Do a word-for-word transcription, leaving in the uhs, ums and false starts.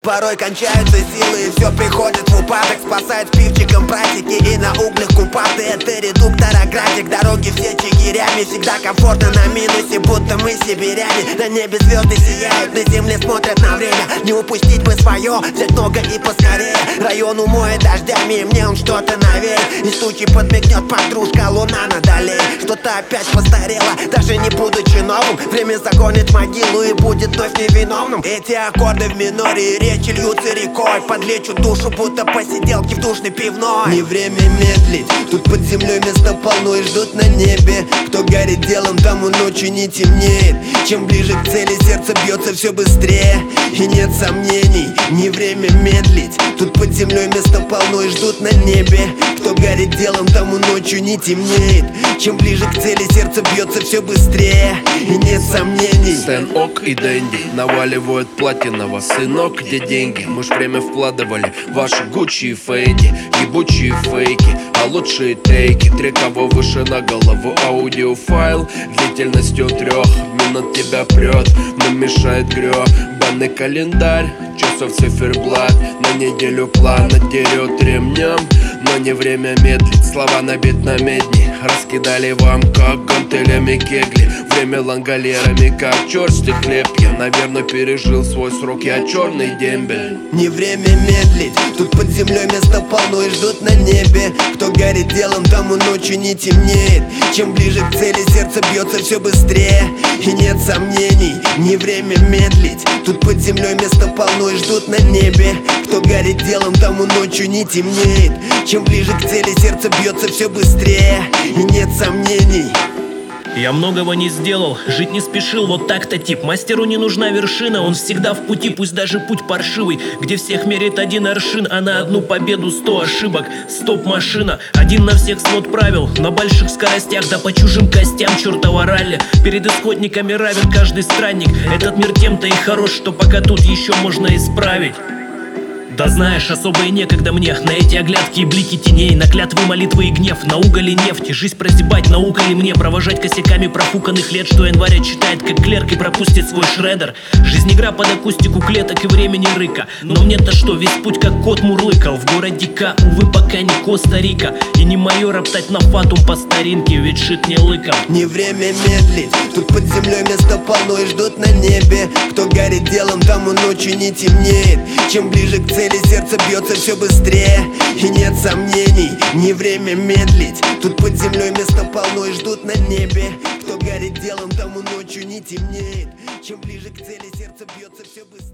Порой кончаются силы и все приходит в упадок. Спасает пивчиком практики и на углях купаты. Это редуктора график, дороги все чигирями. Всегда комфортно на минусе, будто мы сибиряне. На небе звезды сияют, на земле смотрят на время. Не упустить бы свое, взять много и поскорее. Район умоет дождями, и мне он что-то навеет. Из тучи подмигнет подружка, луна надалее. Что-то опять постарело, даже не будучи новым. Время загонит могилу и будет вновь невиновным. Эти аккорды в миноре и речи льются рекой, подлечут душу, будто посиделки в душной пивной. Не время медлить, тут под землей места полно и ждут на небе. Кто горит делом, тому ночью не темнеет. Чем ближе к цели, сердце бьется все быстрее. И нет сомнений, не время медлить, тут под землей места полно и ждут на небе. Кто горит делом, тому ночью не темнеет. Чем ближе к цели, сердце бьется все быстрее. И нет сомнений. Стэн Ок и Дэнди наваливают платиново. Сынок, где деньги? Мы ж время вкладывали в ваши Гуччи и Фейди. Ебучие фейки, а лучшие тейки. Три кого выше на голову аудиофайл длительностью трех минут тебя прет, но мешает грёбаный календарь. Часов циферблат, на неделю план отдерет ремнем. Но не время медлить, слова на бит на медни. Раскидали вам, как гантелями кегли. Время лангалерами, как черстый хлеб. Я, наверное, пережил свой срок, я черный дембель. Не время медлить, тут под землей места полно и ждут на небе. Кто горит делом, тому ночью не темнеет. Чем ближе к цели, сердце бьется все быстрее. И нет сомнений, не время медлить, тут под землей места полно и ждут на небе. Кто горит делом, тому ночью не темнеет. Чем ближе к цели, сердце бьется все быстрее. И нет сомнений. Я многого не сделал, жить не спешил, вот так-то тип. Мастеру не нужна вершина, он всегда в пути, пусть даже путь паршивый, где всех меряет один аршин, а на одну победу сто ошибок. Стоп-машина, один на всех свод правил, на больших скоростях, да по чужим костям чертова ралли. Перед исходниками равен каждый странник, этот мир тем-то и хорош, что пока тут еще можно исправить. Да знаешь, особо и некогда мне на эти оглядки и блики теней, на клятвы, молитвы и гнев, на уголь и нефть. Жизнь прозябать, наука ли мне провожать косяками профуканных лет, что января читает как клерк и пропустит свой шредер. Жизнь игра под акустику клеток и времени рыка, но мне-то что, весь путь как кот мурлыкал. В городе К, увы, пока не Коста-Рика, и не мое роптать на фатум по старинке, ведь шит не лыком. Не время медлить, тут под землей места полно и ждут на небе. Кто горит делом, тому ночью не темнеет. Чем ближе к цели, сердце бьется все быстрее. И нет сомнений, не время медлить, тут под землей места полно и ждут на небе. Кто горит делом, тому ночью не темнеет. Чем ближе к цели, сердце бьется все быстрее.